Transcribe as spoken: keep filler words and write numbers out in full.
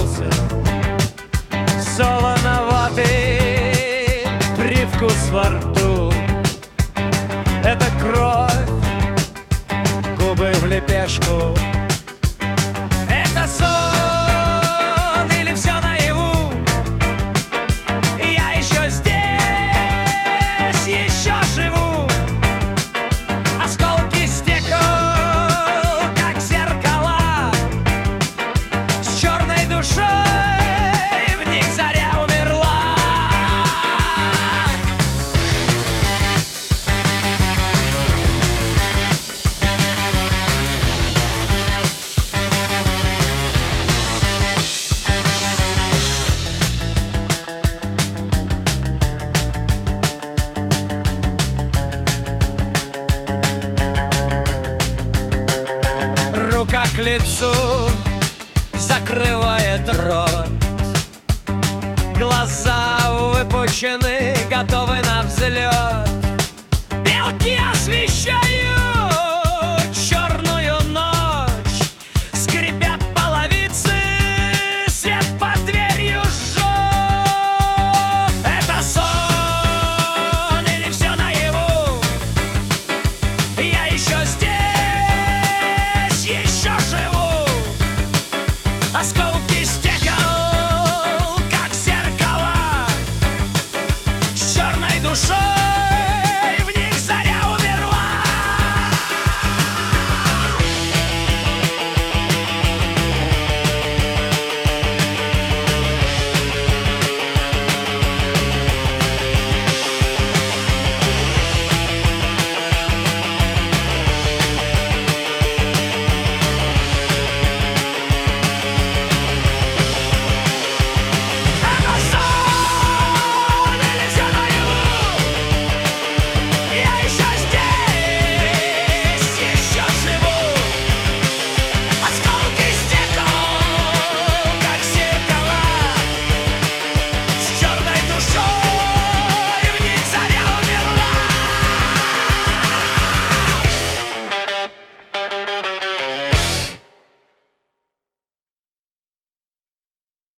остался солоноватый привкус во рту. Это кровь, губы в лепешку. Это сон или все наяву? Я еще здесь, еще живу. Осколки стекол, как зеркала, с черной душой, в них заря умерла. Рука к лицу закрывает рот. Глаза выпучены, готовы на взлет. Белки освещают